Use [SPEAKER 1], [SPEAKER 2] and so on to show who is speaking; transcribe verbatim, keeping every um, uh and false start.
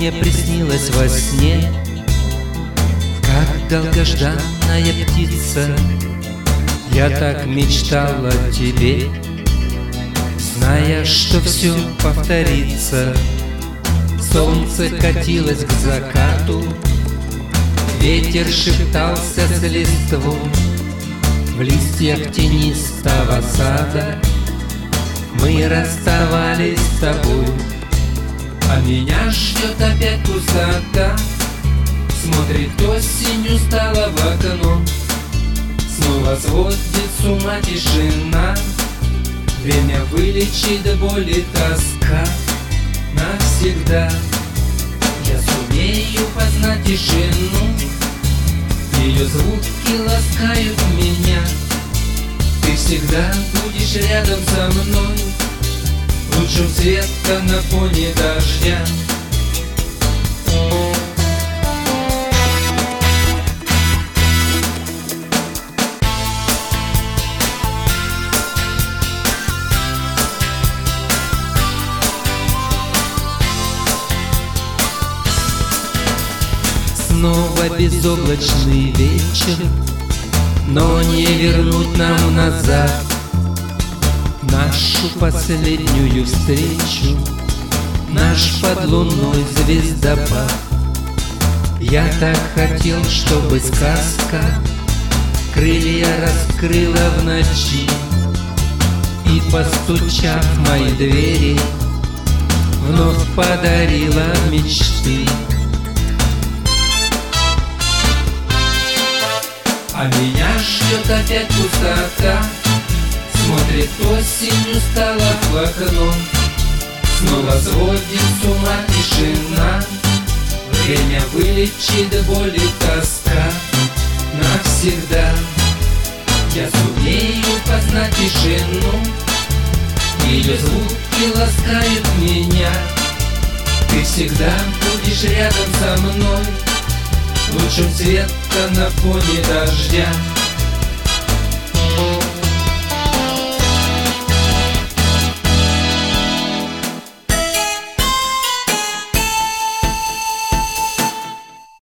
[SPEAKER 1] мне приснилось во сне, как долгожданная птица. Я так мечтал о тебе, зная, что все повторится. Солнце катилось к закату, ветер шептался с листвой. В листьях тенистого сада мы расставались с тобой. А меня ждет опять пустота, смотрит осень устало в окно. Снова сводит с ума тишина, время вылечит боль и тоска навсегда. Я сумею познать тишину, ее звуки ласкают меня. Ты всегда будешь рядом со мной, лучшим света на фоне дождя. Снова безоблачный вечер, но не вернуть нам назад нашу последнюю встречу, наш под луной звездопад. Я так хотел, чтобы сказка крылья раскрыла в ночи и, постучав в мои двери, вновь подарила мечты. А меня ждет опять пустота, смотрит осень устало в окно. Снова сводит с ума тишина, время вылечит боль и тоска навсегда. Я сумею познать тишину, ее звуки ласкают меня. Ты всегда будешь рядом со мной, лучшим света на фоне дождя.